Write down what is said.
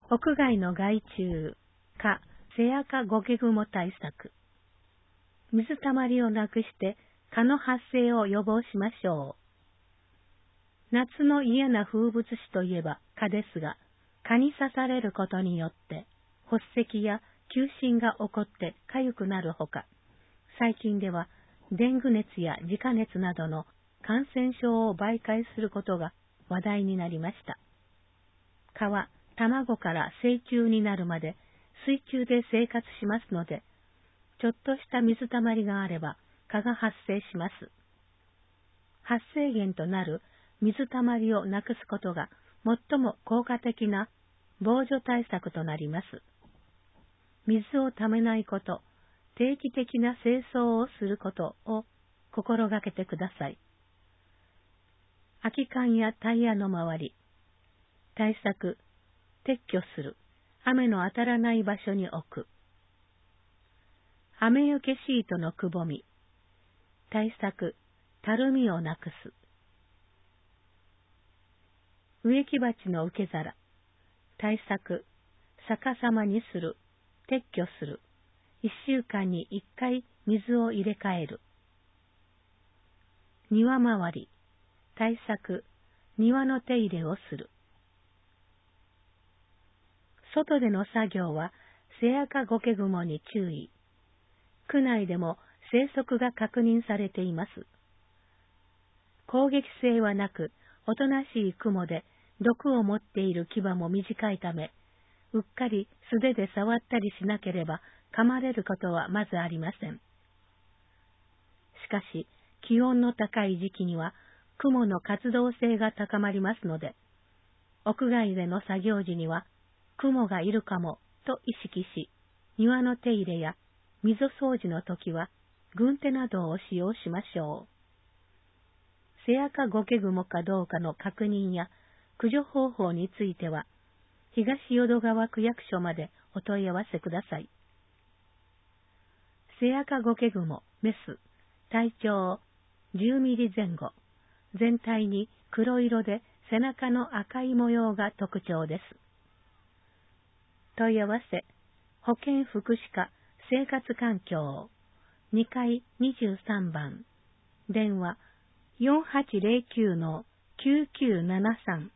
屋外の害虫、セアカゴケグモ対策。水たまりをなくして蚊の発生を予防しましょう。夏の嫌な風物詩といえば蚊ですが、蚊に刺されることによって発咳や急疹が起こって痒くなるほか、最近ではデング熱やジカ熱などの感染症を媒介することが話題になりました。蚊は卵から成虫になるまで水中で生活しますので、ちょっとした水たまりがあれば蚊が発生します。発生源となる水たまりをなくすことが最も効果的な防除対策となります。水をためないこと、定期的な清掃をすることを心がけてください。空き缶やタイヤの周り、対策、撤去する、雨の当たらない場所に置く。雨よけシートのくぼみ、対策、たるみをなくす。植木鉢の受け皿、対策、逆さまにする、撤去する。1週間に1回水を入れ替える。庭周り、対策、庭の手入れをする。外での作業はセアカゴケグモに注意。区内でも生息が確認されています。攻撃性はなく、おとなしいクモで毒を持っている牙も短いため、うっかり素手で触ったりしなければ噛まれることはまずありません。しかし、気温の高い時期にはクモの活動性が高まりますので、屋外での作業時にはクモがいるかもと意識し、庭の手入れや溝掃除の時は軍手などを使用しましょう。セアカゴケグモかどうかの確認や駆除方法については、東淀川区役所までお問い合わせください。セアカゴケグモ、メス、体長10ミリ前後、全体に黒色で背中の赤い模様が特徴です。問い合わせ、保健福祉課生活環境2階23番、電話4809-9973